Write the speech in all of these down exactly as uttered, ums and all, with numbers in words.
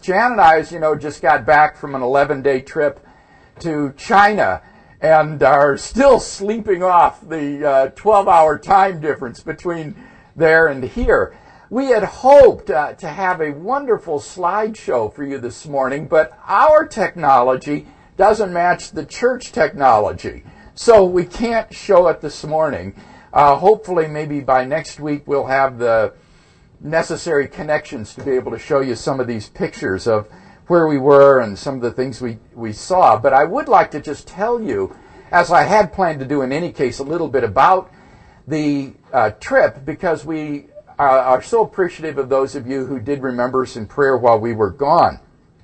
Jan and I, as you know, just got back from an eleven-day trip to China and are still sleeping off the uh, twelve-hour time difference between there and here. We had hoped uh, to have a wonderful slideshow for you this morning, but our technology doesn't match the church technology, so we can't show it this morning. Uh, hopefully, maybe by next week, we'll have the necessary connections to be able to show you some of these pictures of where we were and some of the things we, we saw. But I would like to just tell you, as I had planned to do in any case, a little bit about the uh, trip, because we uh, are so appreciative of those of you who did remember us in prayer while we were gone.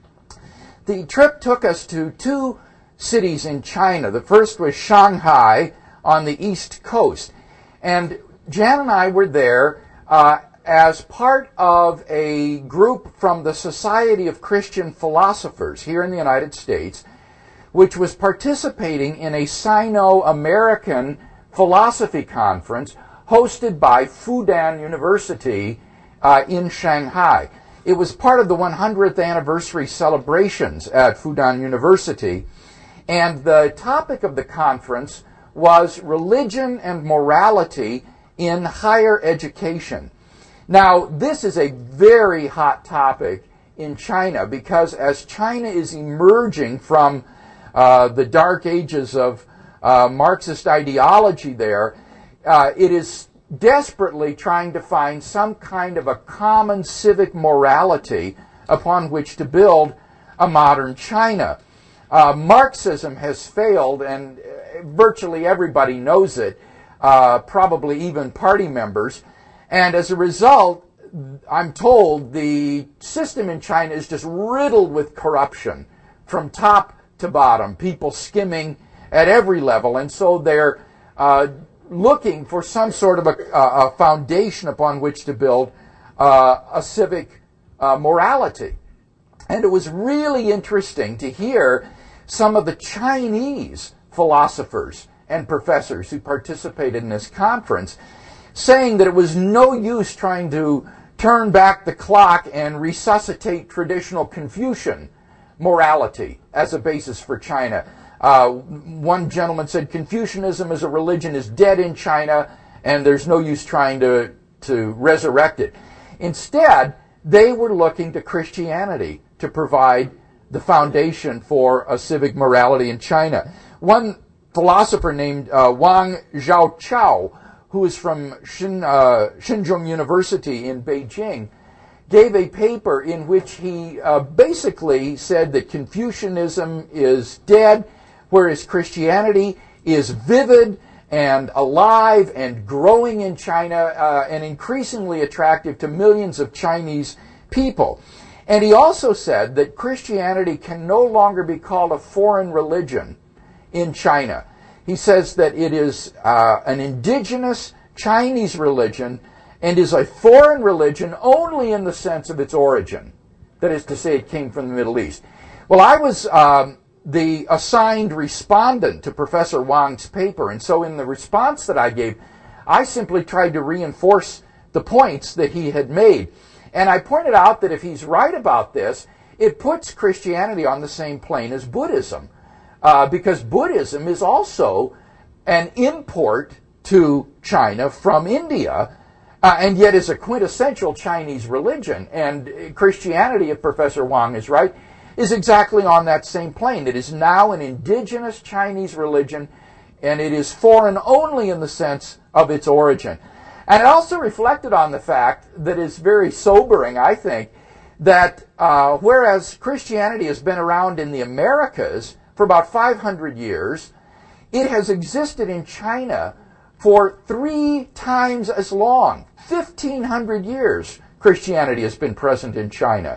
The trip took us to two cities in China. The first was Shanghai on the east coast. And Jan and I were there uh, as part of a group from the Society of Christian Philosophers here in the United States, which was participating in a Sino-American philosophy conference hosted by Fudan University uh, in Shanghai. It was part of the one hundredth anniversary celebrations at Fudan University, and the topic of the conference was religion and morality in higher education. Now, this is a very hot topic in China because as China is emerging from uh, the dark ages of uh, Marxist ideology there, uh, it is desperately trying to find some kind of a common civic morality upon which to build a modern China. Uh, Marxism has failed, and virtually everybody knows it, uh, probably even party members. And as a result, I'm told the system in China is just riddled with corruption from top to bottom, people skimming at every level. And so they're uh, looking for some sort of a, a foundation upon which to build uh, a civic uh, morality. And it was really interesting to hear some of the Chinese philosophers and professors who participated in this conference saying that it was no use trying to turn back the clock and resuscitate traditional Confucian morality as a basis for China. Uh, one gentleman said Confucianism as a religion is dead in China and there's no use trying to, to resurrect it. Instead, they were looking to Christianity to provide the foundation for a civic morality in China. One philosopher named uh, Wang Zhaochao, who is from Xin, uh, Xinzhong University in Beijing, gave a paper in which he uh, basically said that Confucianism is dead, whereas Christianity is vivid and alive and growing in China uh, and increasingly attractive to millions of Chinese people. And he also said that Christianity can no longer be called a foreign religion in China. He says that it is uh, an indigenous Chinese religion and is a foreign religion only in the sense of its origin. That is to say, it came from the Middle East. Well, I was um, the assigned respondent to Professor Wang's paper, and so in the response that I gave, I simply tried to reinforce the points that he had made. And I pointed out that if he's right about this, it puts Christianity on the same plane as Buddhism. Uh, because Buddhism is also an import to China from India, uh, and yet is a quintessential Chinese religion. And Christianity, if Professor Wang is right, is exactly on that same plane. It is now an indigenous Chinese religion, and it is foreign only in the sense of its origin. And it also reflected on the fact that is very sobering, I think, that uh, whereas Christianity has been around in the Americas for about five hundred years, it has existed in China for three times as long. fifteen hundred years Christianity has been present in China.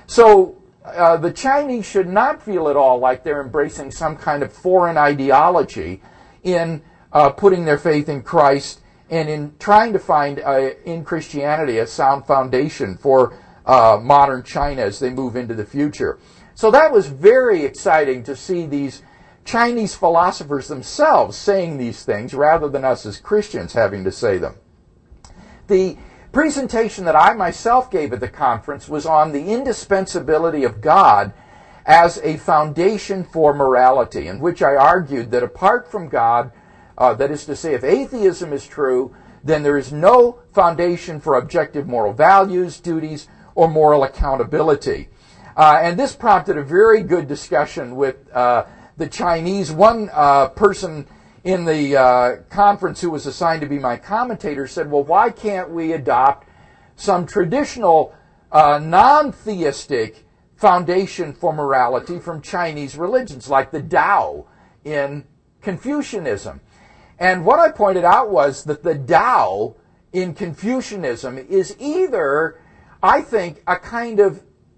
So uh, the Chinese should not feel at all like they're embracing some kind of foreign ideology in uh, putting their faith in Christ and in trying to find uh, in Christianity a sound foundation for uh, modern China as they move into the future. So that was very exciting to see these Chinese philosophers themselves saying these things rather than us as Christians having to say them. The presentation that I myself gave at the conference was on the indispensability of God as a foundation for morality, in which I argued that apart from God, uh, that is to say, if atheism is true, then there is no foundation for objective moral values, duties, or moral accountability. Uh, and this prompted a very good discussion with uh, the Chinese. One uh, person in the uh, conference who was assigned to be my commentator said, well, why can't we adopt some traditional uh, non-theistic foundation for morality from Chinese religions, like the Tao in Confucianism? And what I pointed out was that the Tao in Confucianism is either, I think, a kind of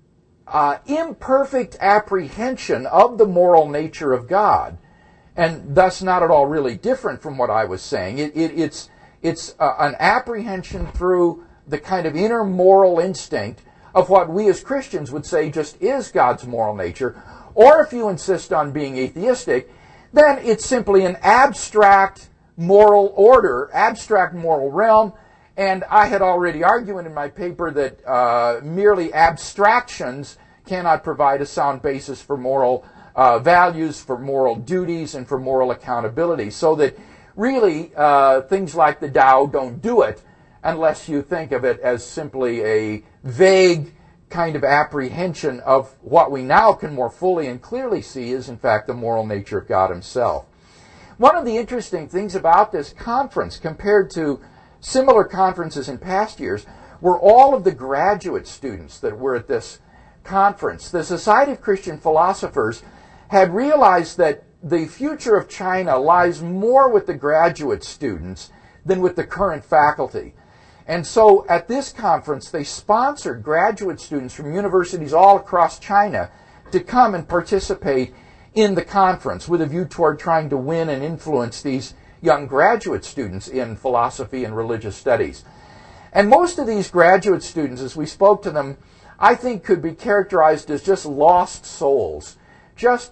uh, imperfect apprehension of the moral nature of God, and thus not at all really different from what I was saying. It, it, it's it's uh, an apprehension through the kind of inner moral instinct of what we as Christians would say just is God's moral nature. Or if you insist on being atheistic, then it's simply an abstract moral order, abstract moral realm. And I had already argued in my paper that uh, merely abstractions cannot provide a sound basis for moral uh, values, for moral duties, and for moral accountability. So that really uh, things like the Tao don't do it unless you think of it as simply a vague kind of apprehension of what we now can more fully and clearly see is, in fact, the moral nature of God himself. One of the interesting things about this conference, compared to similar conferences in past years, were all of the graduate students that were at this conference. The Society of Christian Philosophers had realized that the future of China lies more with the graduate students than with the current faculty. And so at this conference, they sponsored graduate students from universities all across China to come and participate in the conference with a view toward trying to win and influence these young graduate students in philosophy and religious studies. And most of these graduate students, as we spoke to them, I think could be characterized as just lost souls, just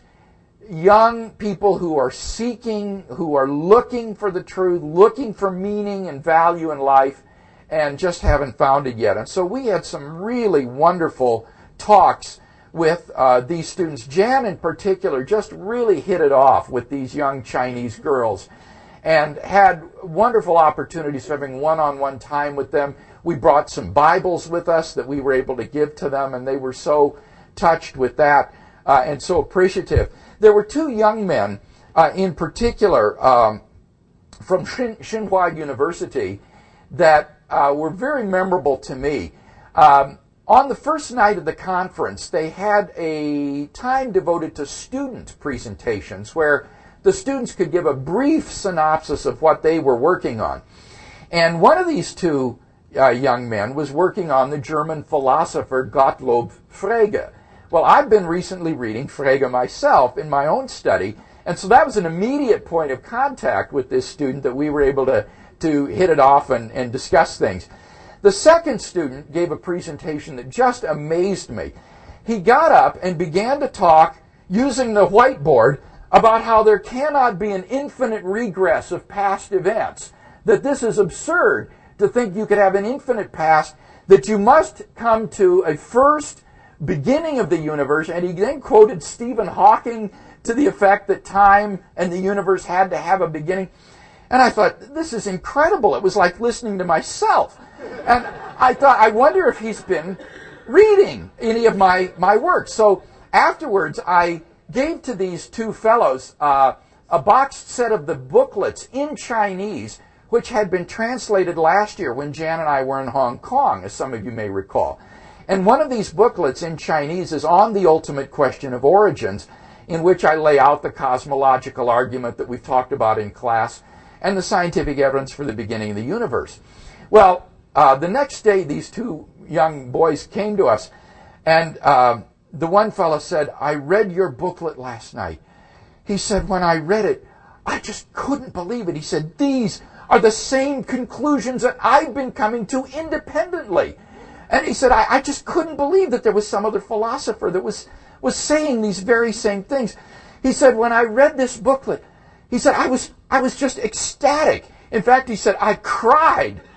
young people who are seeking, who are looking for the truth, looking for meaning and value in life, and just haven't found it yet. And so we had some really wonderful talks with uh, these students. Jan in particular just really hit it off with these young Chinese girls and had wonderful opportunities for having one-on-one time with them. We brought some Bibles with us that we were able to give to them, and they were so touched with that uh, and so appreciative. There were two young men uh, in particular um, from Xin- Tsinghua University that uh, were very memorable to me. Um, on the first night of the conference, they had a time devoted to student presentations where the students could give a brief synopsis of what they were working on. And one of these two uh, young men was working on the German philosopher Gottlob Frege. Well, I've been recently reading Frege myself in my own study, and so that was an immediate point of contact with this student that we were able to, to hit it off and, and discuss things. The second student gave a presentation that just amazed me. He got up and began to talk using the whiteboard about how there cannot be an infinite regress of past events, that this is absurd to think you could have an infinite past, that you must come to a first beginning of the universe, and he then quoted Stephen Hawking to the effect that time and the universe had to have a beginning. And I thought, this is incredible. It was like listening to myself. And I thought, I wonder if he's been reading any of my, my work. So afterwards, I gave to these two fellows uh, a boxed set of the booklets in Chinese, which had been translated last year when Jan and I were in Hong Kong, as some of you may recall. And one of these booklets in Chinese is on the ultimate question of origins, in which I lay out the cosmological argument that we've talked about in class and the scientific evidence for the beginning of the universe. Well, uh, the next day, these two young boys came to us, and uh, the one fellow said, I read your booklet last night. He said, when I read it, I just couldn't believe it. He said, these are the same conclusions that I've been coming to independently. And he said, I, I just couldn't believe that there was some other philosopher that was, was saying these very same things. He said, when I read this booklet, he said, I was, I was just ecstatic. In fact, he said, I cried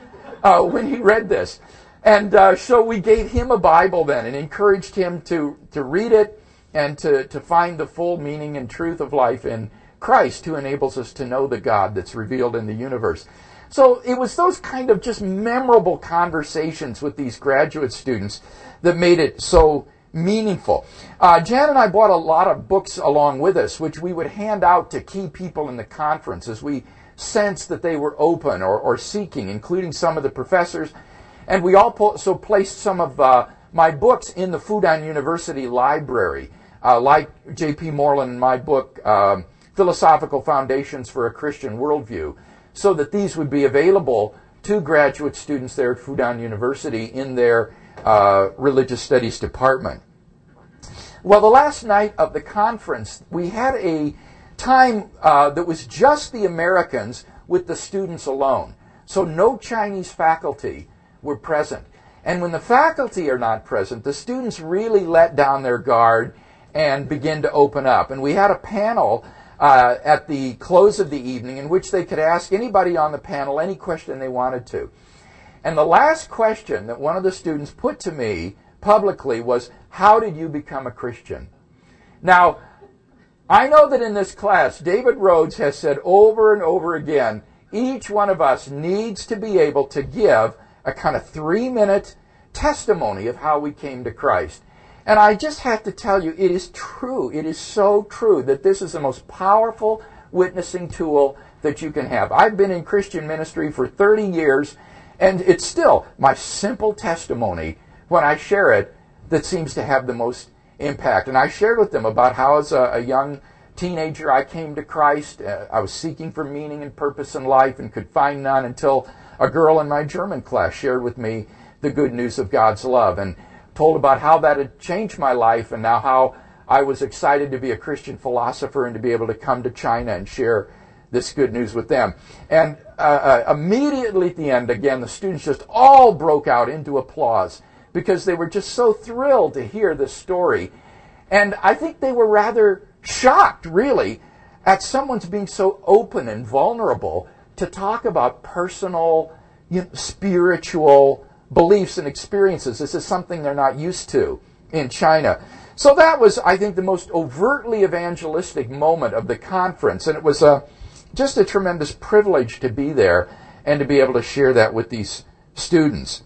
uh, when he read this. And uh, so we gave him a Bible then and encouraged him to, to read it and to, to find the full meaning and truth of life in Christ, who enables us to know the God that's revealed in the universe. So it was those kind of just memorable conversations with these graduate students that made it so meaningful. Uh, Jan and I bought a lot of books along with us, which we would hand out to key people in the conference as we sensed that they were open or, or seeking, including some of the professors. And we also placed some of uh, my books in the Fudan University library, uh, like J P Moreland and my book, uh, Philosophical Foundations for a Christian Worldview, so that these would be available to graduate students there at Fudan University in their uh, religious studies department. Well, the last night of the conference, we had a time uh, that was just the Americans with the students alone. So no Chinese faculty were present. And when the faculty are not present, the students really let down their guard and begin to open up. And we had a panel uh, at the close of the evening in which they could ask anybody on the panel any question they wanted to. And the last question that one of the students put to me publicly was, how did you become a Christian? Now, I know that in this class, David Rhodes has said over and over again, each one of us needs to be able to give a kind of three-minute testimony of how we came to Christ. And I just have to tell you, it is true, it is so true that this is the most powerful witnessing tool that you can have. I've been in Christian ministry for thirty years, and it's still my simple testimony when I share it that seems to have the most impact. And I shared with them about how as a, a young teenager I came to Christ. Uh, I was seeking for meaning and purpose in life and could find none until a girl in my German class shared with me the good news of God's love and told about how that had changed my life, and now how I was excited to be a Christian philosopher and to be able to come to China and share this good news with them. And uh, uh, immediately at the end, again, the students just all broke out into applause because they were just so thrilled to hear this story. And I think they were rather shocked, really, at someone's being so open and vulnerable to talk about personal, you know, spiritual beliefs and experiences. This is something they're not used to in China. So that was, I think, the most overtly evangelistic moment of the conference. And it was a, just a tremendous privilege to be there and to be able to share that with these students.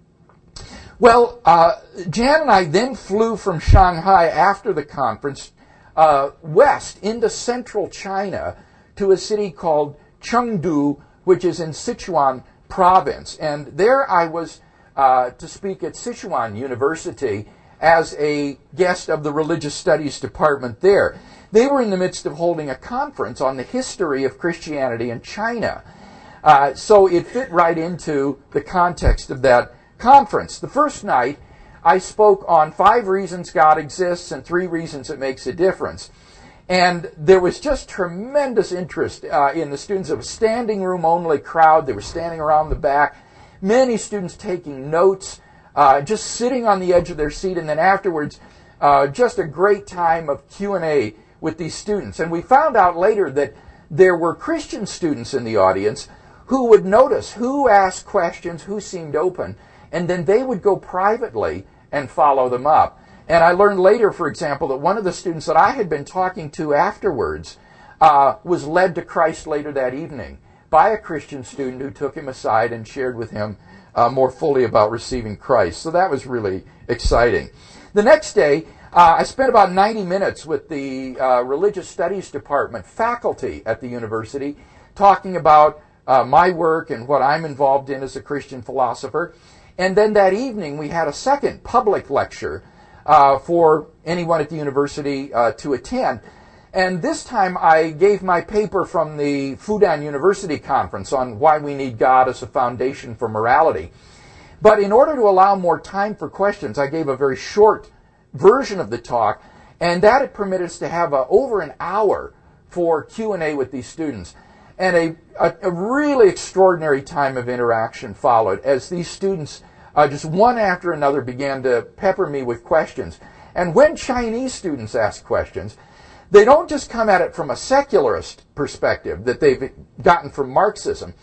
Well, uh, Jan and I then flew from Shanghai after the conference uh, west into central China to a city called Chengdu, which is in Sichuan province. And there I was uh, to speak at Sichuan University as a guest of the religious studies department there. They were in the midst of holding a conference on the history of Christianity in China. Uh, so it fit right into the context of that conference. The first night, I spoke on five reasons God exists and three reasons it makes a difference. And there was just tremendous interest uh, in the students. It was a standing room only crowd. They were standing around the back. Many students taking notes, uh, just sitting on the edge of their seat. And then afterwards, uh, just a great time of Q and A with these students. And we found out later that there were Christian students in the audience who would notice who asked questions, who seemed open, and then they would go privately and follow them up. And I learned later, for example, that one of the students that I had been talking to afterwards uh, was led to Christ later that evening by a Christian student who took him aside and shared with him uh, more fully about receiving Christ. So that was really exciting. The next day, uh, I spent about ninety minutes with the uh, religious studies department faculty at the university talking about uh, my work and what I'm involved in as a Christian philosopher. And then that evening, we had a second public lecture uh, for anyone at the university uh, to attend. And this time, I gave my paper from the Fudan University Conference on why we need God as a foundation for morality. But in order to allow more time for questions, I gave a very short version of the talk, and that had permitted us to have a, over an hour for Q and A with these students. And a, a, a really extraordinary time of interaction followed as these students, uh, just one after another, began to pepper me with questions. And when Chinese students ask questions, they don't just come at it from a secularist perspective that they've gotten from Marxism.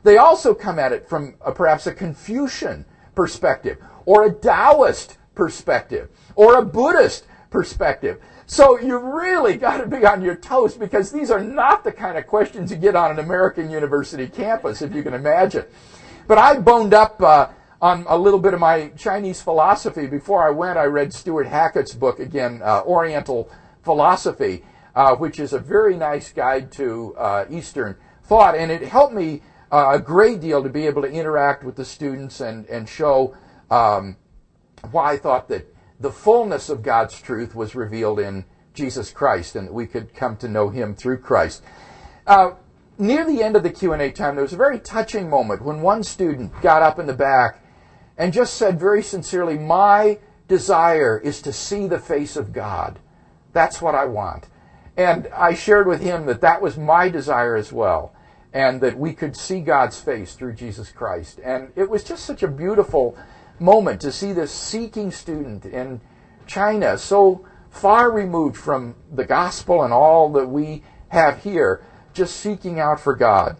They also come at it from a, perhaps a Confucian perspective, or a Taoist perspective, or a Buddhist perspective. So you really got to be on your toes, because these are not the kind of questions you get on an American university campus, if you can imagine. But I boned up uh, on a little bit of my Chinese philosophy. Before I went, I read Stuart Hackett's book again, uh, Oriental Philosophy, uh, which is a very nice guide to uh, Eastern thought, and it helped me uh, a great deal to be able to interact with the students and, and show um, why I thought that the fullness of God's truth was revealed in Jesus Christ, and that we could come to know him through Christ. Uh, near the end of the Q and A time, there was a very touching moment when one student got up in the back and just said very sincerely, "My desire is to see the face of God. That's what I want." And I shared with him that that was my desire as well, and that we could see God's face through Jesus Christ. And it was just such a beautiful moment to see this seeking student in China, so far removed from the gospel and all that we have here, just seeking out for God.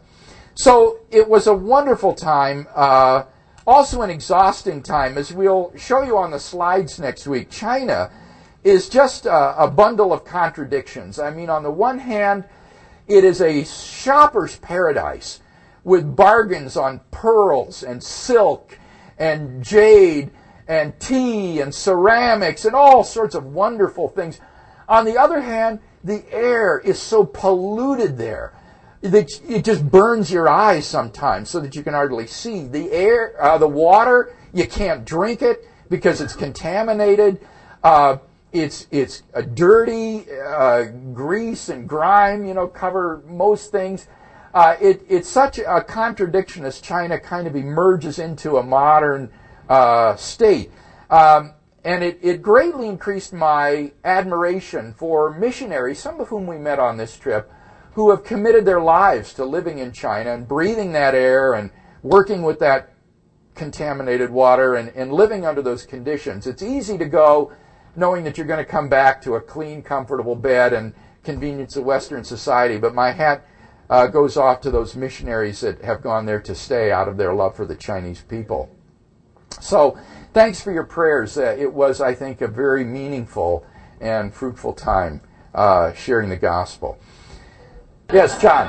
So it was a wonderful time, uh, also an exhausting time. As we'll show you on the slides next week, China is just a, a bundle of contradictions. I mean, on the one hand, it is a shopper's paradise with bargains on pearls and silk and jade and tea and ceramics and all sorts of wonderful things. On the other hand, the air is so polluted there that it just burns your eyes sometimes so that you can hardly see. The air, uh, the water, you can't drink it because it's contaminated. Uh, it's it's a dirty, uh, grease and grime, you know, cover most things. Uh, it, it's such a contradiction as China kind of emerges into a modern uh, state. Um, and it, it greatly increased my admiration for missionaries, some of whom we met on this trip, who have committed their lives to living in China and breathing that air and working with that contaminated water and, and living under those conditions. It's easy to go knowing that you're going to come back to a clean, comfortable bed and convenience of Western society, but my hat Uh, goes off to those missionaries that have gone there to stay out of their love for the Chinese people. So thanks for your prayers. Uh, it was, I think, a very meaningful and fruitful time uh, sharing the gospel. Yes, John.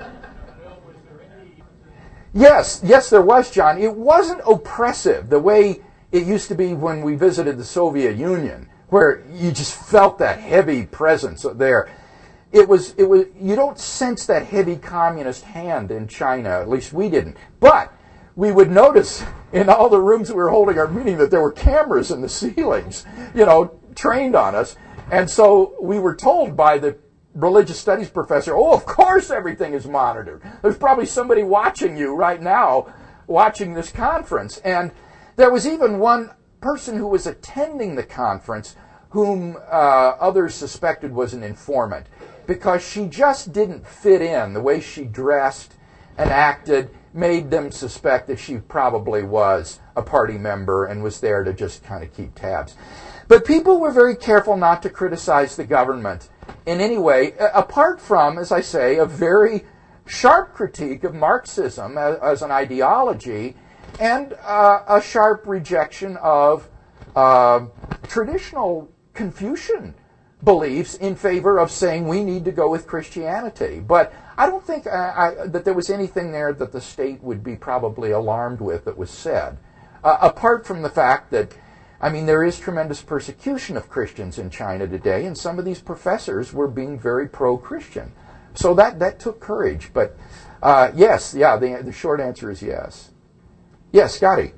Yes, yes, there was, John. It wasn't oppressive the way it used to be when we visited the Soviet Union, where you just felt that heavy presence there. It was, it was, you don't sense that heavy communist hand in China, at least we didn't. But we would notice in all the rooms we were holding our meeting that there were cameras in the ceilings, you know, trained on us. And so we were told by the religious studies professor, oh, of course everything is monitored. There's probably somebody watching you right now, watching this conference. And there was even one person who was attending the conference whom uh, others suspected was an informant, because she just didn't fit in. The way she dressed and acted made them suspect that she probably was a party member and was there to just kind of keep tabs. But people were very careful not to criticize the government in any way, apart from, as I say, a very sharp critique of Marxism as, as an ideology, and uh, a sharp rejection of uh, traditional Confucian beliefs in favor of saying we need to go with Christianity. But I don't think I, I, that there was anything there that the state would be probably alarmed with that was said, uh, apart from the fact that, I mean, there is tremendous persecution of Christians in China today, and some of these professors were being very pro-Christian. So that, that took courage. But uh, yes, yeah, the, the short answer is yes. Yes, Scotty.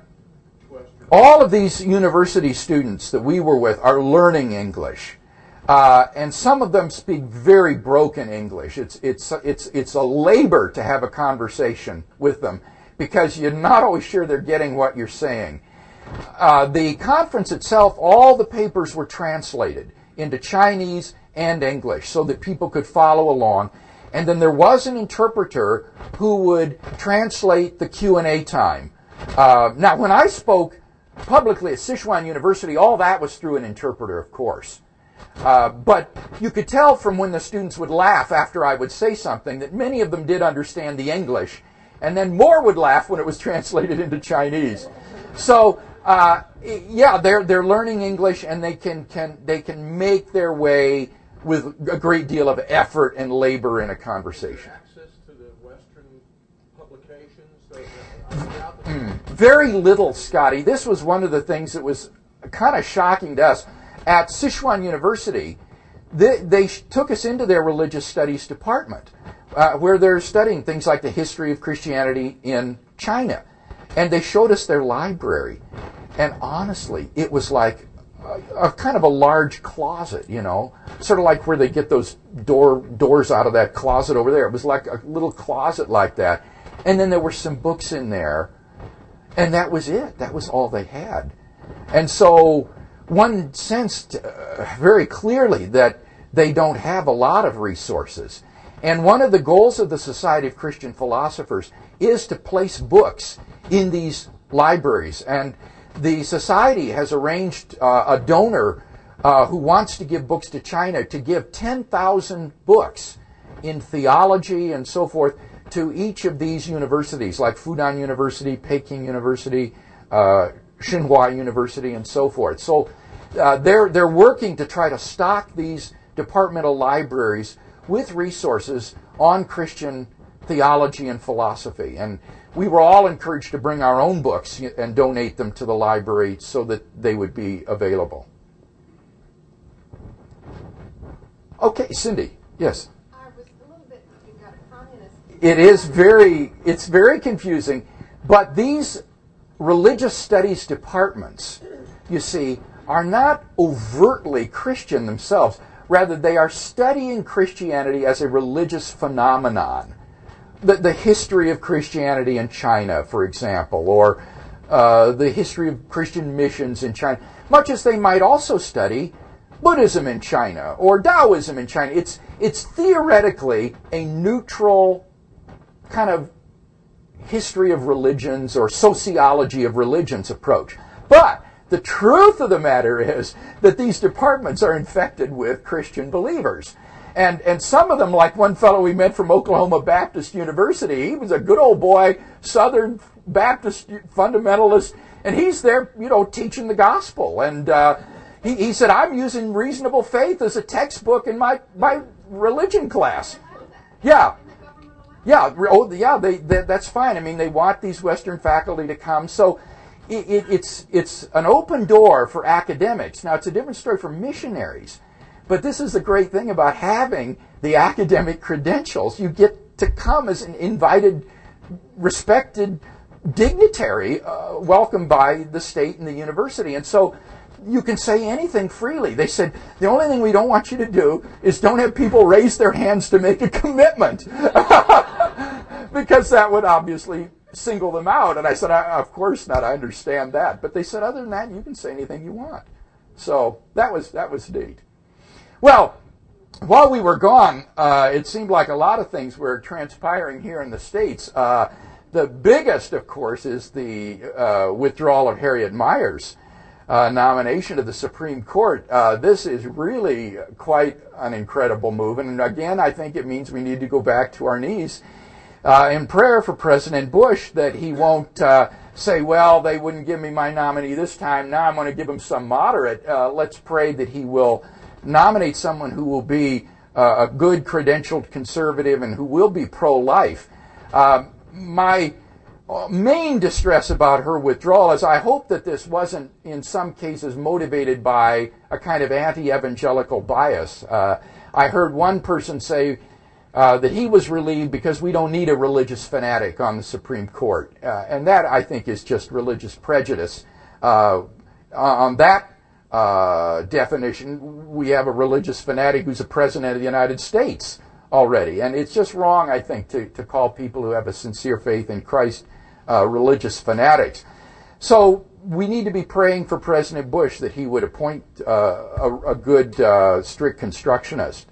All of these university students that we were with are learning English. Uh, and some of them speak very broken English. It's, it's, it's, it's a labor to have a conversation with them because you're not always sure they're getting what you're saying. Uh, the conference itself, all the papers were translated into Chinese and English so that people could follow along. And then there was an interpreter who would translate the Q and A time. Uh, now, when I spoke publicly at Sichuan University, all that was through an interpreter, of course. Uh, but you could tell from when the students would laugh after I would say something that many of them did understand the English And then more would laugh when it was translated into Chinese. So, uh, yeah, they're they're learning English, and they can, can they can make their way with a great deal of effort and labor in a conversation. Access to the Western publications? So that, Very little, Scotty. This was one of the things that was kind of shocking to us. At Sichuan University, they, they took us into their religious studies department, uh, where they're studying things like the history of Christianity in China. And they showed us their library. And honestly, it was like a, a kind of a large closet, you know, sort of like where they get those door doors out of that closet over there. It was like a little closet like that. And then there were some books in there. And that was it. That was all they had. And so one sensed uh, very clearly that they don't have a lot of resources. And one of the goals of the Society of Christian Philosophers is to place books in these libraries. And the Society has arranged uh, a donor uh, who wants to give books to China to give ten thousand books in theology and so forth to each of these universities, like Fudan University, Peking University, uh, Tsinghua University, and so forth. So uh, they're they're working to try to stock these departmental libraries with resources on Christian theology and philosophy. And we were all encouraged to bring our own books and donate them to the library so that they would be available. Okay, Cindy, yes. I was a little bit, you got a communist. It is very, it's very confusing, but these religious studies departments, you see, are not overtly Christian themselves. Rather, they are studying Christianity as a religious phenomenon. The, the history of Christianity in China, for example, or uh, the history of Christian missions in China, much as they might also study Buddhism in China or Taoism in China. It's, it's theoretically a neutral kind of history of religions or sociology of religions approach. But the truth of the matter is that these departments are infected with Christian believers. And and some of them, like one fellow we met from Oklahoma Baptist University, he was a good old boy, Southern Baptist fundamentalist, and he's there, you know, teaching the gospel. And uh, he, he said, I'm using reasonable faith as a textbook in my, my religion class. Yeah. Yeah, oh, yeah, they, they, that's fine. I mean, they want these Western faculty to come. So it, it, it's it's an open door for academics. Now, it's a different story for missionaries. But this is the great thing about having the academic credentials. You get to come as an invited, respected dignitary, uh, welcomed by the state and the university. And so you can say anything freely. They said, the only thing we don't want you to do is don't have people raise their hands to make a commitment. Because that would obviously single them out. And I said, I, of course not, I understand that. But they said, other than that, you can say anything you want. So that was that was neat. Well, while we were gone, uh, it seemed like a lot of things were transpiring here in the States. Uh, the biggest, of course, is the uh, withdrawal of Harriet Meyer's uh, nomination to the Supreme Court. Uh, this is really quite an incredible move. And again, I think it means we need to go back to our knees uh, in prayer for President Bush that he won't uh, say, well, they wouldn't give me my nominee this time. Now I'm going to give him some moderate. Uh, let's pray that he will nominate someone who will be uh, a good credentialed conservative and who will be pro-life. Uh, my main distress about her withdrawal is I hope that this wasn't in some cases motivated by a kind of anti-evangelical bias. Uh, I heard one person say uh, that he was relieved because we don't need a religious fanatic on the Supreme Court. Uh, and that, I think, is just religious prejudice. Uh, on that Uh, definition, we have a religious fanatic who's a president of the United States already. And it's just wrong, I think, to, to call people who have a sincere faith in Christ uh, religious fanatics. So we need to be praying for President Bush that he would appoint uh, a, a good, uh, strict constructionist.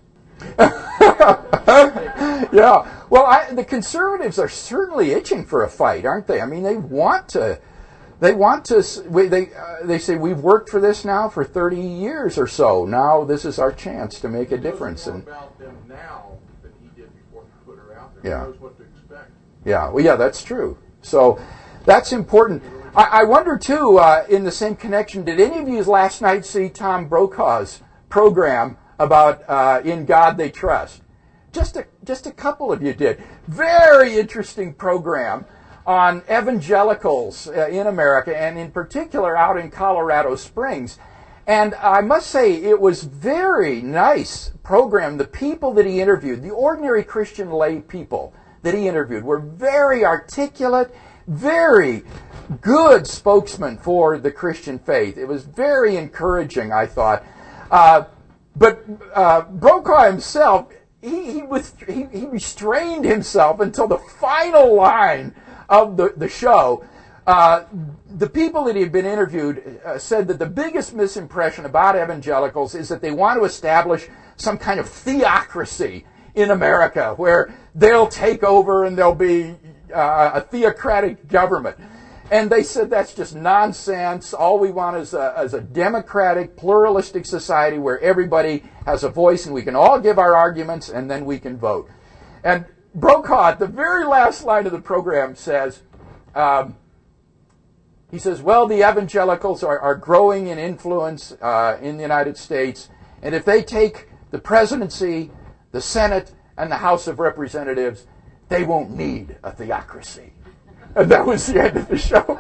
Yeah. Well, I, the conservatives are certainly itching for a fight, aren't they? I mean, they want to... They want to, they, uh, they say, we've worked for this now for thirty years or so. Now this is our chance to make a difference. He knows and more about them now than he did before he put her out there. Yeah. He knows what to expect. Yeah, well, yeah, that's true. So that's important. I, I wonder, too, uh, in the same connection, did any of you last night see Tom Brokaw's program about uh, In God They Trust? Just a, just a couple of you did. Very interesting program on evangelicals uh, in America, and in particular out in Colorado Springs. And I must say, it was very nice program. The people that he interviewed, the ordinary Christian lay people that he interviewed, were very articulate, very good spokesmen for the Christian faith. It was very encouraging, I thought. Uh, but uh, Brokaw himself, he he, was, he he restrained himself until the final line of the, the show. Uh, the people that he had been interviewed uh, said that the biggest misimpression about evangelicals is that they want to establish some kind of theocracy in America where they'll take over and there'll be uh, a theocratic government. And they said that's just nonsense. All we want is a, is a democratic, pluralistic society where everybody has a voice and we can all give our arguments and then we can vote. And Brokaw, at the very last line of the program, says, um, he says, well, the evangelicals are, are growing in influence uh, in the United States, and if they take the presidency, the Senate, and the House of Representatives, they won't need a theocracy. And that was the end of the show.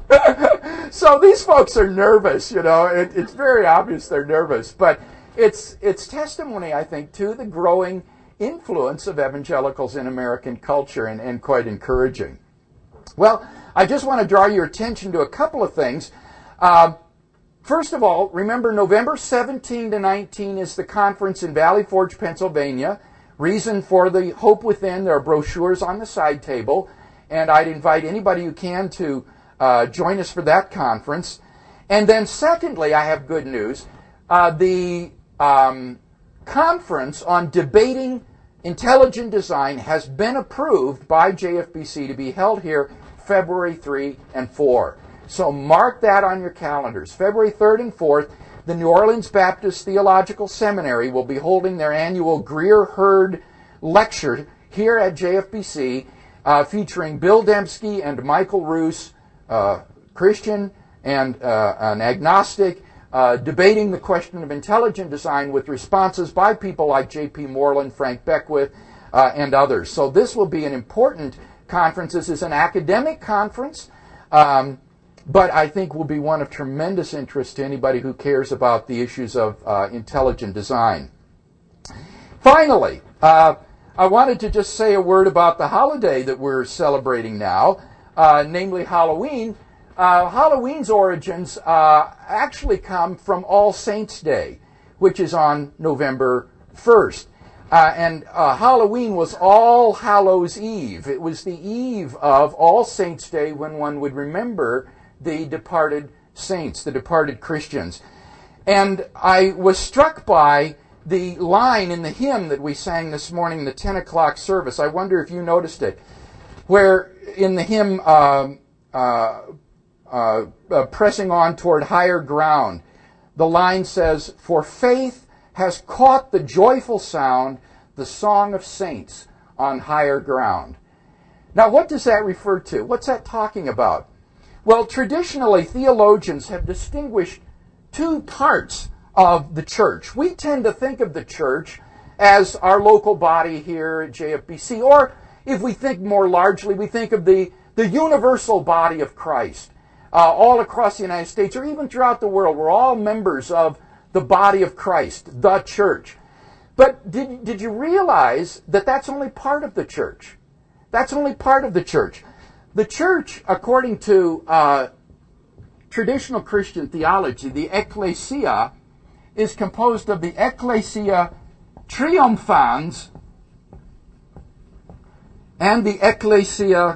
So these folks are nervous, you know. It, it's very obvious they're nervous, but it's it's testimony, I think, to the growing influence of evangelicals in American culture, and, and quite encouraging. Well, I just want to draw your attention to a couple of things. Uh, first of all, remember November seventeenth to nineteenth is the conference in Valley Forge, Pennsylvania. Reason for the Hope Within, there are brochures on the side table, and I'd invite anybody who can to uh, join us for that conference. And then secondly, I have good news. Uh, the um, conference on debating intelligent design has been approved by J F B C to be held here February third and fourth. So mark that on your calendars. February third and fourth, the New Orleans Baptist Theological Seminary will be holding their annual Greer Hurd lecture here at J F B C, uh, featuring Bill Dembski and Michael Roos, uh, Christian and uh, an agnostic, uh, debating the question of intelligent design with responses by people like J P Moreland, Frank Beckwith, uh, and others. So this will be an important conference. This is an academic conference, um, but I think will be one of tremendous interest to anybody who cares about the issues of uh, intelligent design. Finally, uh, I wanted to just say a word about the holiday that we're celebrating now, uh, namely Halloween. Uh, Halloween's origins uh, actually come from All Saints' Day, which is on November first. Uh, and uh, Halloween was All Hallows' Eve. It was the eve of All Saints' Day when one would remember the departed saints, the departed Christians. And I was struck by the line in the hymn that we sang this morning in the ten o'clock service. I wonder if you noticed it, where in the hymn, uh, uh, uh, uh, pressing on toward higher ground, the line says, "For faith has caught the joyful sound, the song of saints on higher ground." Now, what does that refer to? What's that talking about? Well, traditionally, theologians have distinguished two parts of the church. We tend to think of the church as our local body here at J F B C, or if we think more largely, we think of the, the universal body of Christ. Uh, all across the United States, or even throughout the world, we're all members of the body of Christ, the church. But did, did you realize that that's only part of the church? That's only part of the church. The church, according to uh, traditional Christian theology, the ecclesia, is composed of the ecclesia triumphans and the ecclesia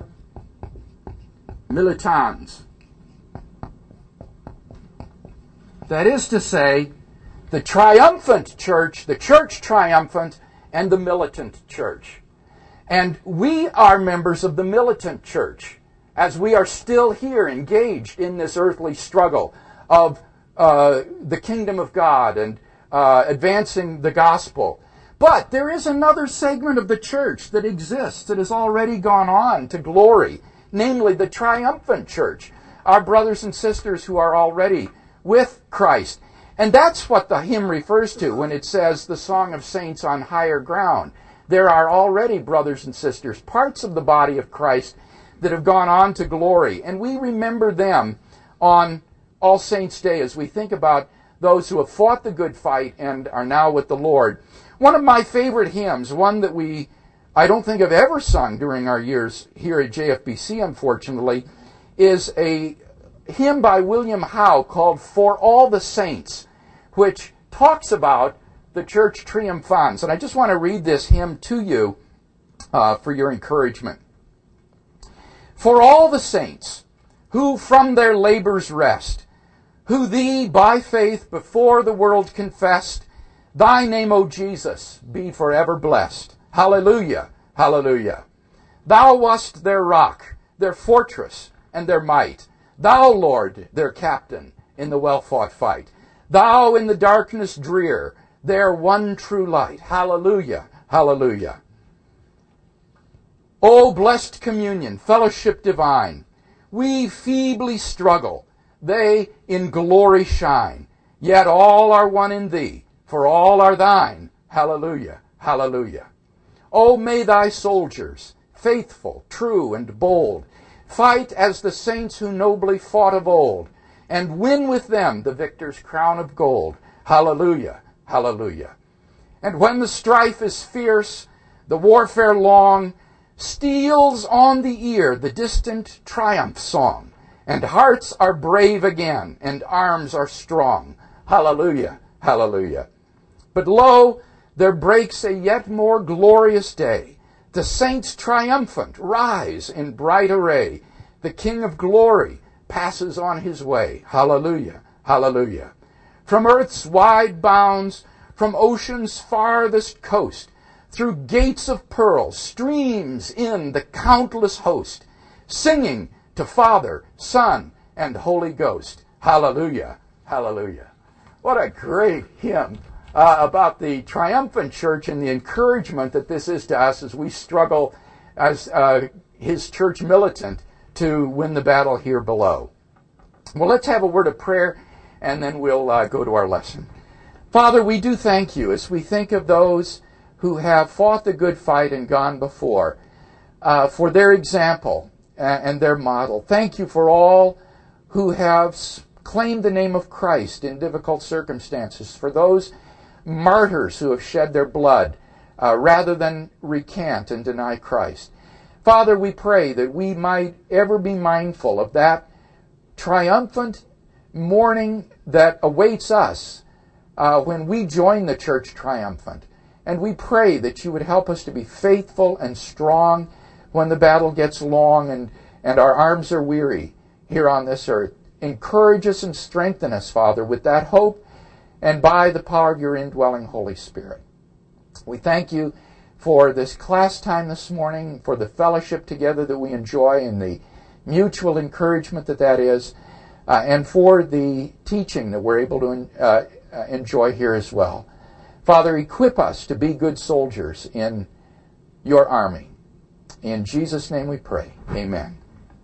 militans. That is to say, the triumphant church, the church triumphant, and the militant church. And we are members of the militant church, as we are still here engaged in this earthly struggle of uh, the kingdom of God and uh, advancing the gospel. But there is another segment of the church that exists that has already gone on to glory, namely the triumphant church, our brothers and sisters who are already with Christ. And that's what the hymn refers to when it says the song of saints on higher ground. There are already brothers and sisters, parts of the body of Christ that have gone on to glory. And we remember them on All Saints' Day as we think about those who have fought the good fight and are now with the Lord. One of my favorite hymns, one that we, I don't think have ever sung during our years here at J F B C, unfortunately, is a hymn by William Howe called For All the Saints, which talks about the church triumphans. And I just want to read this hymn to you uh, for your encouragement. For all the saints who from their labors rest, who thee by faith before the world confessed, thy name, O Jesus, be forever blessed. Hallelujah, hallelujah. Thou wast their rock, their fortress, and their might. Thou, Lord, their captain in the well-fought fight. Thou in the darkness drear, their one true light. Hallelujah, hallelujah. O blessed communion, fellowship divine, we feebly struggle, they in glory shine. Yet all are one in thee, for all are thine. Hallelujah, hallelujah. O may thy soldiers, faithful, true, and bold, fight as the saints who nobly fought of old, and win with them the victor's crown of gold. Hallelujah, hallelujah. And when the strife is fierce, the warfare long, steals on the ear the distant triumph song, and hearts are brave again, and arms are strong. Hallelujah, hallelujah. But lo, there breaks a yet more glorious day. The saints triumphant rise in bright array. The King of glory passes on his way. Hallelujah, hallelujah. From earth's wide bounds, from ocean's farthest coast, through gates of pearl streams in the countless host, singing to Father, Son, and Holy Ghost. Hallelujah, hallelujah. What a great hymn uh, about the triumphant church and the encouragement that this is to us as we struggle as uh, his church militant to win the battle here below. Well, let's have a word of prayer, and then we'll uh, go to our lesson. Father, we do thank you as we think of those who have fought the good fight and gone before, uh, for their example and their model. Thank you for all who have claimed the name of Christ in difficult circumstances, for those martyrs who have shed their blood uh, rather than recant and deny Christ. Father, we pray that we might ever be mindful of that triumphant morning that awaits us uh, when we join the church triumphant. And we pray that you would help us to be faithful and strong when the battle gets long and, and our arms are weary here on this earth. Encourage us and strengthen us, Father, with that hope and by the power of your indwelling Holy Spirit. We thank you for this class time this morning, for the fellowship together that we enjoy and the mutual encouragement that that is, uh, and for the teaching that we're able to uh, enjoy here as well. Father, equip us to be good soldiers in your army. In Jesus' name we pray. Amen.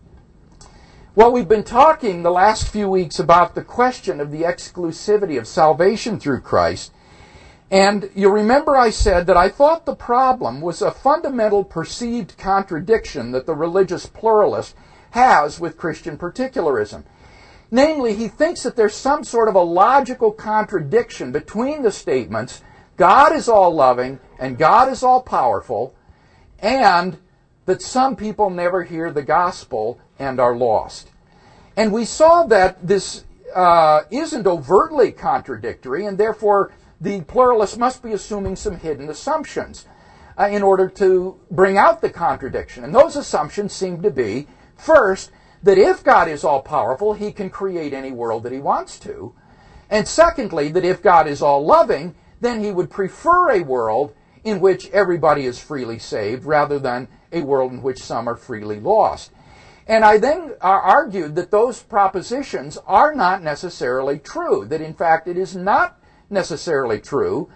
Well, we've been talking the last few weeks about the question of the exclusivity of salvation through Christ. And you'll remember I said that I thought the problem was a fundamental perceived contradiction that the religious pluralist has with Christian particularism. Namely, he thinks that there's some sort of a logical contradiction between the statements God is all-loving and God is all-powerful, and that some people never hear the gospel and are lost. And we saw that this uh, isn't overtly contradictory, and therefore the pluralist must be assuming some hidden assumptions uh, in order to bring out the contradiction. And those assumptions seem to be, first, that if God is all-powerful, he can create any world that he wants to. And secondly, that if God is all-loving, then he would prefer a world in which everybody is freely saved rather than a world in which some are freely lost. And I then uh, argued that those propositions are not necessarily true, that in fact it is not necessarily true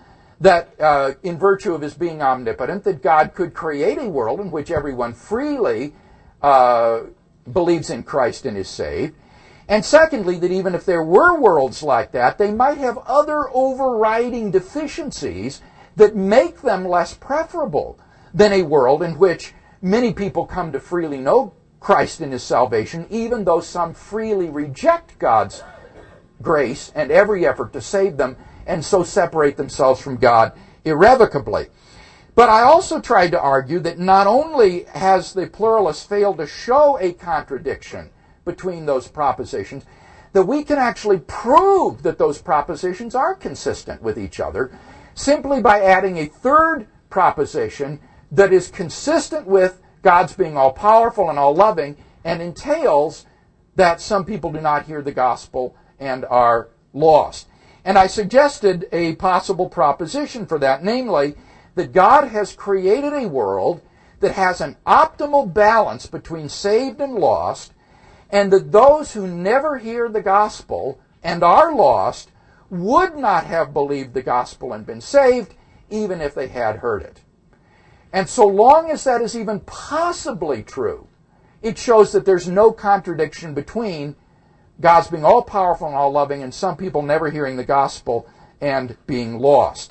that uh, in virtue of his being omnipotent, that God could create a world in which everyone freely uh, believes in Christ and is saved. And secondly, that even if there were worlds like that, they might have other overriding deficiencies that make them less preferable than a world in which many people come to freely know Christ and his salvation, even though some freely reject God's grace and every effort to save them, and so separate themselves from God irrevocably. But I also tried to argue that not only has the pluralist failed to show a contradiction between those propositions, that we can actually prove that those propositions are consistent with each other simply by adding a third proposition that is consistent with God's being all-powerful and all-loving and entails that some people do not hear the gospel and are lost. And I suggested a possible proposition for that, namely that God has created a world that has an optimal balance between saved and lost, and that those who never hear the gospel and are lost would not have believed the gospel and been saved even if they had heard it. And so long as that is even possibly true, it shows that there's no contradiction between God's being all-powerful and all-loving and some people never hearing the gospel and being lost.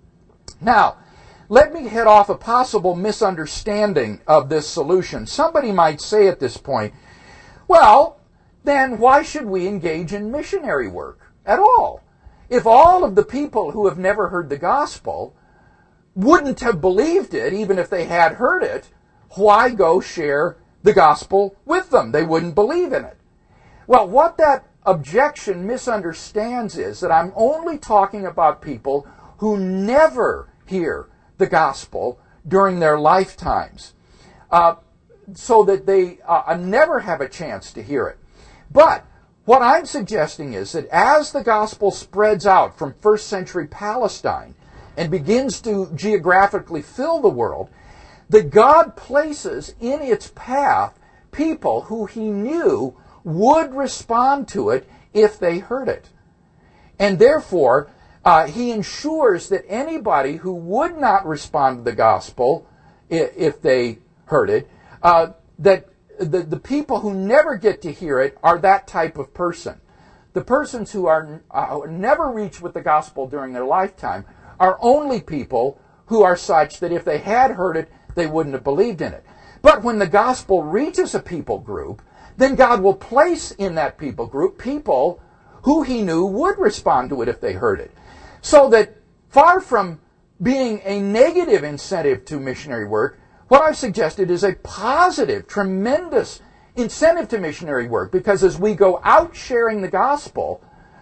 Now, let me head off a possible misunderstanding of this solution. Somebody might say at this point, well, then why should we engage in missionary work at all? If all of the people who have never heard the gospel wouldn't have believed it, even if they had heard it, why go share the gospel with them? They wouldn't believe in it. Well, what that objection misunderstands is that I'm only talking about people who never hear the gospel during their lifetimes, uh, so that they uh, never have a chance to hear it. But what I'm suggesting is that as the gospel spreads out from first century Palestine and begins to geographically fill the world, that God places in its path people who he knew would respond to it if they heard it. And therefore, uh, he ensures that anybody who would not respond to the gospel if, if they heard it, uh, that the, the people who never get to hear it are that type of person. The persons who are uh, never reached with the gospel during their lifetime are only people who are such that if they had heard it, they wouldn't have believed in it. But when the gospel reaches a people group, then God will place in that people group people who he knew would respond to it if they heard it. So that far from being a negative incentive to missionary work, what I've suggested is a positive, tremendous incentive to missionary work, because as we go out sharing the gospel,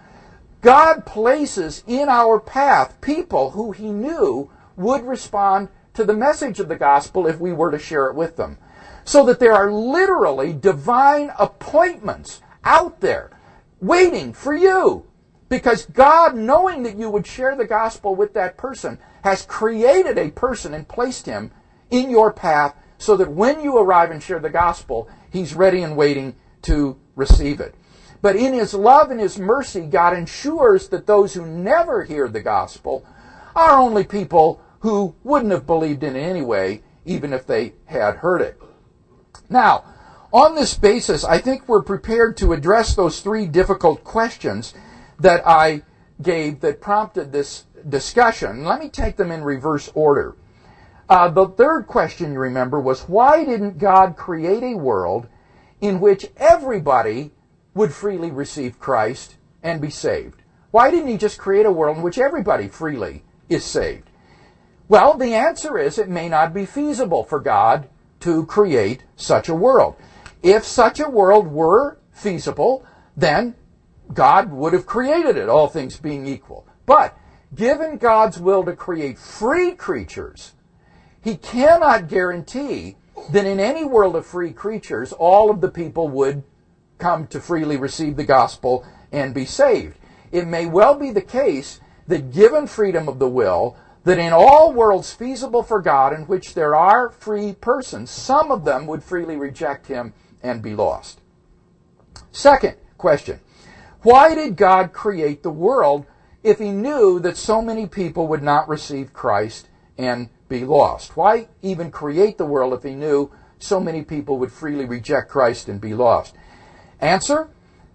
God places in our path people who he knew would respond to the message of the gospel if we were to share it with them. So that there are literally divine appointments out there waiting for you. Because God, knowing that you would share the gospel with that person, has created a person and placed him in your path so that when you arrive and share the gospel, he's ready and waiting to receive it. But in his love and his mercy, God ensures that those who never hear the gospel are only people who wouldn't have believed in it anyway, even if they had heard it. Now, on this basis, I think we're prepared to address those three difficult questions that I gave that prompted this discussion. Let me take them in reverse order. Uh, the third question, you remember, was why didn't God create a world in which everybody would freely receive Christ and be saved? Why didn't he just create a world in which everybody freely is saved? Well, the answer is it may not be feasible for God to create such a world. If such a world were feasible, then God would have created it, all things being equal. But given God's will to create free creatures, he cannot guarantee that in any world of free creatures, all of the people would come to freely receive the gospel and be saved. It may well be the case that given freedom of the will, that in all worlds feasible for God in which there are free persons, some of them would freely reject him and be lost. Second question, why did God create the world if he knew that so many people would not receive Christ and be lost? Why even create the world if he knew so many people would freely reject Christ and be lost? Answer: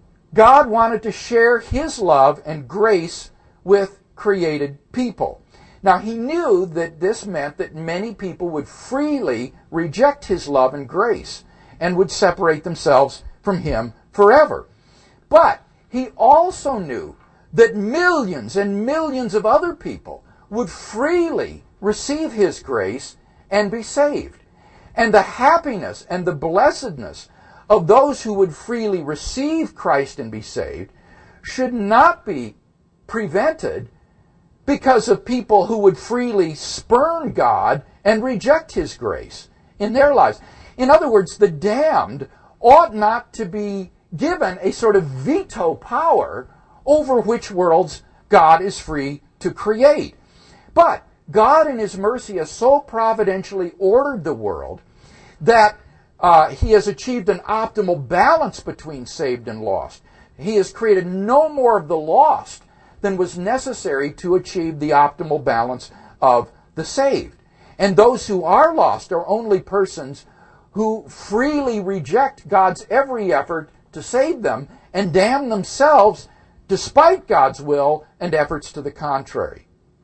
God wanted to share his love and grace with created people. Now, he knew that this meant that many people would freely reject his love and grace and would separate themselves from him forever. But he also knew that millions and millions of other people would freely receive his grace and be saved. And the happiness and the blessedness of those who would freely receive Christ and be saved should not be prevented because of people who would freely spurn God and reject his grace in their lives. In other words, the damned ought not to be given a sort of veto power over which worlds God is free to create. But God in his mercy has so providentially ordered the world that uh, he has achieved an optimal balance between saved and lost. He has created no more of the lost than was necessary to achieve the optimal balance of the saved. And those who are lost are only persons who freely reject God's every effort to save them and damn themselves despite God's will and efforts to the contrary.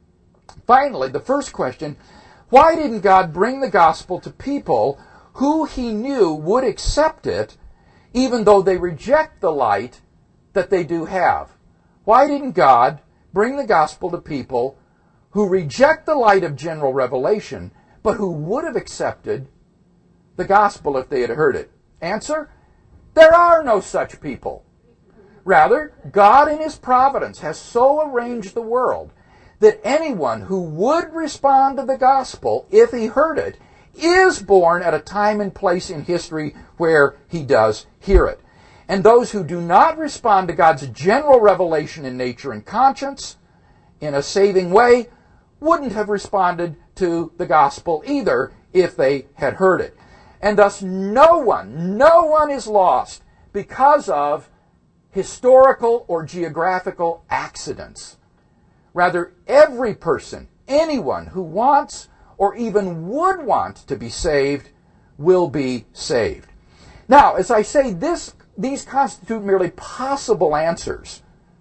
Finally, the first question: why didn't God bring the gospel to people who he knew would accept it even though they reject the light that they do have? Why didn't God bring the gospel to people who reject the light of general revelation, but who would have accepted the gospel if they had heard it? Answer: there are no such people. Rather, God in his providence has so arranged the world that anyone who would respond to the gospel if he heard it is born at a time and place in history where he does hear it. And those who do not respond to God's general revelation in nature and conscience in a saving way wouldn't have responded to the gospel either if they had heard it. And thus no one, no one is lost because of historical or geographical accidents. Rather, every person, anyone who wants or even would want to be saved, will be saved. Now, as I say, this these constitute merely possible answers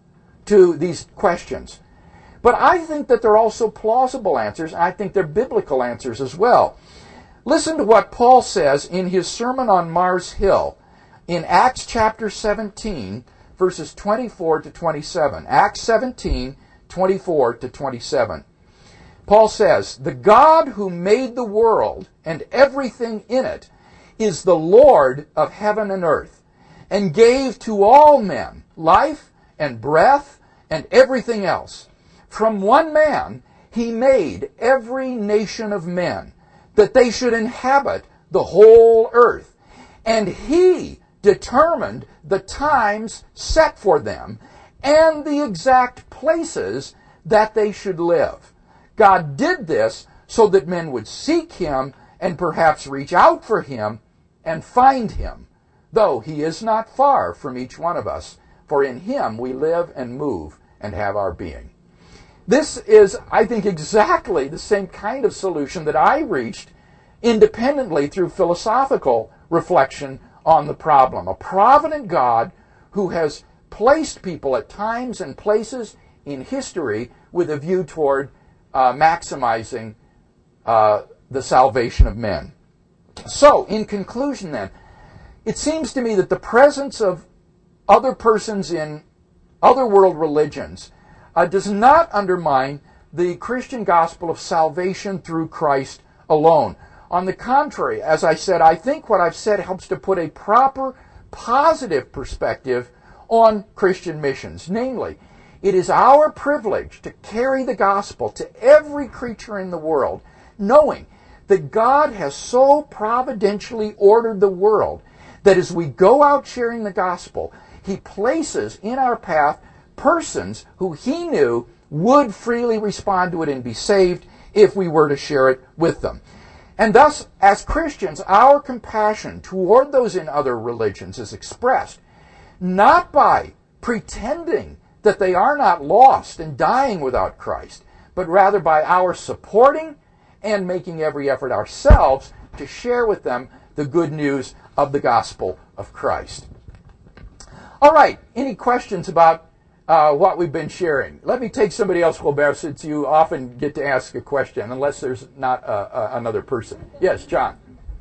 to these questions. But I think that they're also plausible answers, and I think they're biblical answers as well. Listen to what Paul says in his Sermon on Mars Hill in Acts chapter seventeen, verses twenty-four to twenty-seven. Acts seventeen, twenty-four to twenty-seven. Paul says, "The God who made the world and everything in it is the Lord of heaven and earth, and gave to all men life and breath and everything else. From one man he made every nation of men, that they should inhabit the whole earth. And he determined the times set for them and the exact places that they should live." God did this so that men would seek him and perhaps reach out for him and find him, though he is not far from each one of us, for in him we live and move and have our being. This is, I think, exactly the same kind of solution that I reached independently through philosophical reflection on the problem. A provident God who has placed people at times and places in history with a view toward uh, maximizing uh, the salvation of men. So, in conclusion then, it seems to me that the presence of other persons in other world religions uh, does not undermine the Christian gospel of salvation through Christ alone. On the contrary, as I said, I think what I've said helps to put a proper, positive perspective on Christian missions. Namely, it is our privilege to carry the gospel to every creature in the world, knowing that God has so providentially ordered the world that as we go out sharing the gospel, he places in our path persons who he knew would freely respond to it and be saved if we were to share it with them. And thus, as Christians, our compassion toward those in other religions is expressed not by pretending that they are not lost and dying without Christ, but rather by our supporting and making every effort ourselves to share with them the good news of the gospel of Christ. All right, any questions about uh, what we've been sharing? Let me take somebody else, Robert, since you often get to ask a question, unless there's not uh, uh, another person. Yes, John.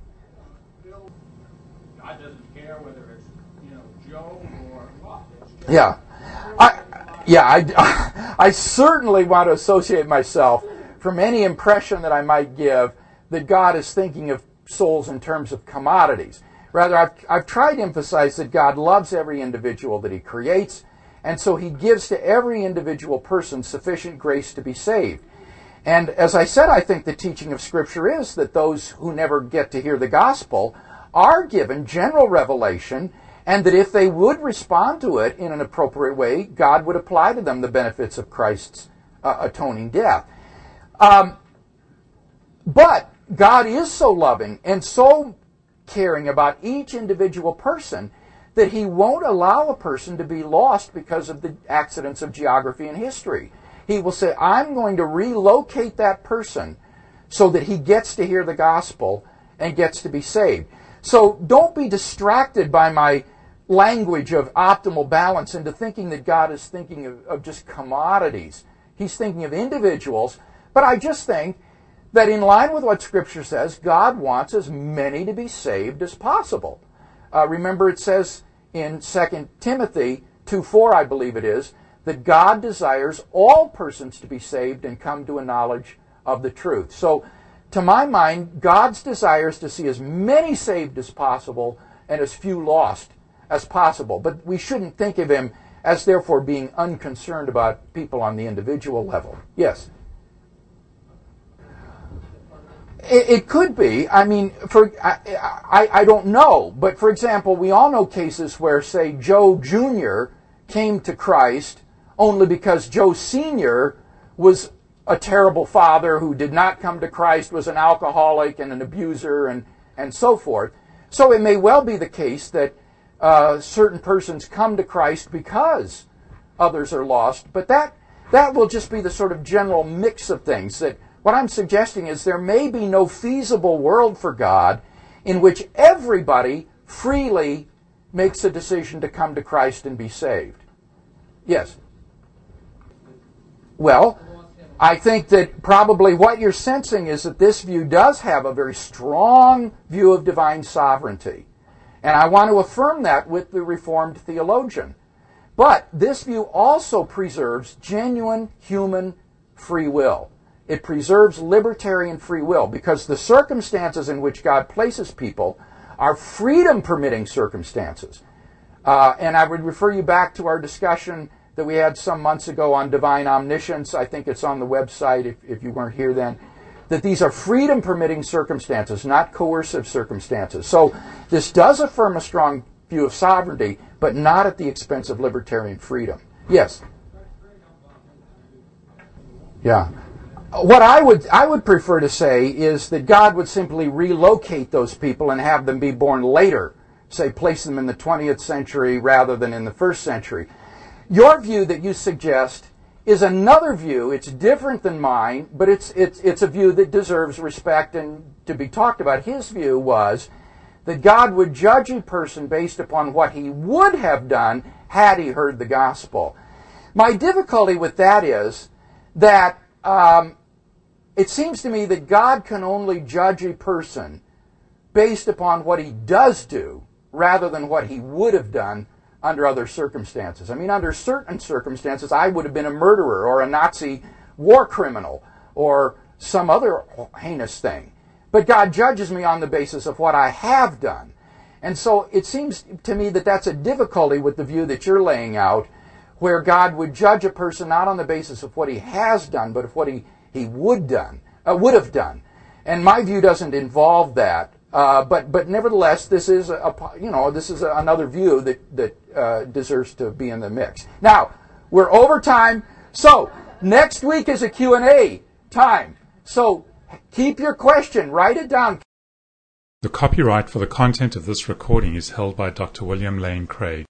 God doesn't care whether it's, you know, Joe or what. Yeah. I, yeah, I, I certainly want to associate myself from any impression that I might give that God is thinking of souls in terms of commodities. Rather, I've, I've tried to emphasize that God loves every individual that he creates, and so he gives to every individual person sufficient grace to be saved. And as I said, I think the teaching of Scripture is that those who never get to hear the gospel are given general revelation, and that if they would respond to it in an appropriate way, God would apply to them the benefits of Christ's uh, atoning death. Um, but God is so loving and so caring about each individual person that he won't allow a person to be lost because of the accidents of geography and history. He will say, I'm going to relocate that person so that he gets to hear the gospel and gets to be saved. So don't be distracted by my language of optimal balance into thinking that God is thinking of, of just commodities. He's thinking of individuals. But I just think that in line with what Scripture says, God wants as many to be saved as possible. Uh, remember, it says in Second Timothy two four, I believe it is, that God desires all persons to be saved and come to a knowledge of the truth. So, to my mind, God's desire is to see as many saved as possible and as few lost as possible. But we shouldn't think of him as therefore being unconcerned about people on the individual level. Yes? It, it could be. I mean, for I, I, I don't know. But for example, we all know cases where, say, Joe Junior came to Christ only because Joe Senior was a terrible father who did not come to Christ, was an alcoholic and an abuser and, and so forth. So it may well be the case that uh, certain persons come to Christ because others are lost, but that that will just be the sort of general mix of things. That what I'm suggesting is there may be no feasible world for God in which everybody freely makes a decision to come to Christ and be saved. Yes? Well, I think that probably what you're sensing is that this view does have a very strong view of divine sovereignty. And I want to affirm that with the Reformed theologian. But this view also preserves genuine human free will. It preserves libertarian free will because the circumstances in which God places people are freedom-permitting circumstances. Uh, and I would refer you back to our discussion that we had some months ago on divine omniscience. I think it's on the website if, if you weren't here then. That these are freedom-permitting circumstances, not coercive circumstances. So this does affirm a strong view of sovereignty, but not at the expense of libertarian freedom. Yes? Yeah. What I would I would prefer to say is that God would simply relocate those people and have them be born later. Say, place them in the twentieth century rather than in the first century. Your view that you suggest is another view. It's different than mine, but it's it's it's a view that deserves respect and to be talked about. His view was that God would judge a person based upon what he would have done had he heard the gospel. My difficulty with that is that um, it seems to me that God can only judge a person based upon what he does do rather than what he would have done under other circumstances. I mean, under certain circumstances, I would have been a murderer or a Nazi war criminal or some other heinous thing. But God judges me on the basis of what I have done. And so it seems to me that that's a difficulty with the view that you're laying out, where God would judge a person not on the basis of what he has done, but of what he, he would done, uh, would have done. And my view doesn't involve that. Uh, but but nevertheless, this is a, a you know this is a, another view that that uh, deserves to be in the mix. Now we're over time, so next week is a Q and A time. So keep your question, write it down. The copyright for the content of this recording is held by Doctor William Lane Craig.